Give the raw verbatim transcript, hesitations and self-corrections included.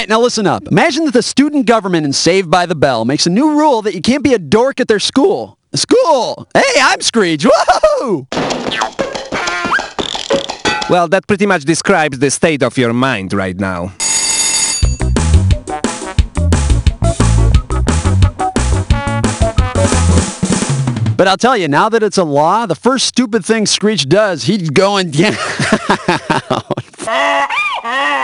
right, now listen up. Imagine that the student government in Saved by the Bell makes a new rule that you can't be a dork at their school. School! Hey, I'm Screech! Woohoo! Well, that pretty much describes the state of your mind right now. But I'll tell you, now that it's a law, the first stupid thing Screech does, he's going down.